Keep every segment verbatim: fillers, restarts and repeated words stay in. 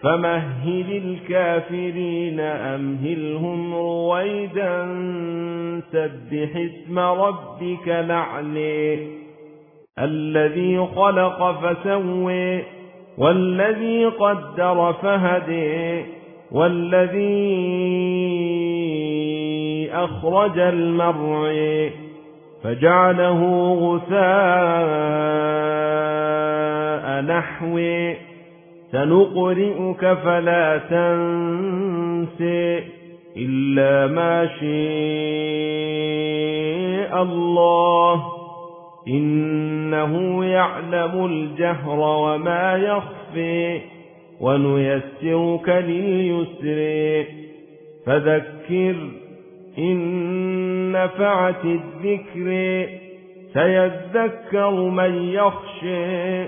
فمهل الكافرين أمهلهم رويدا سبح اسم ربك الأعلى الذي خلق فسوى والذي قدر فهدى والذي أخرج المرعى فجعله غثاء نحوه سنقرئك فلا تنسى إلا ما شاء الله إنه يعلم الجهر وما يخفي ونيسرك لليسر فذكر إن نفعت الذكر سيذكر من يخشى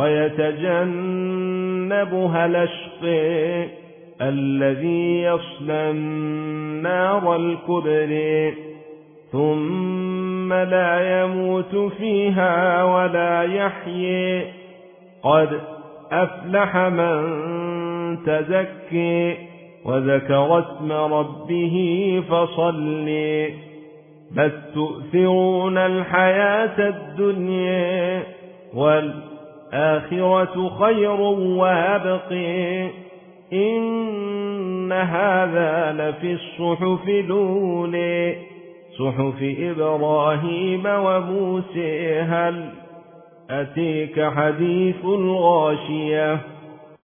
ويتجنبها الأشقى الذي يصلى النار الكبرى ثم لا يموت فيها ولا يحيى قد أفلح من تزكى وذكر اسم ربه فصلى بل تؤثرون الحياة الدنيا والآخرة خير وأبقى إن هذا لفي الصحف الأولى صحف إبراهيم وموسى هل أتيك حديث الغاشية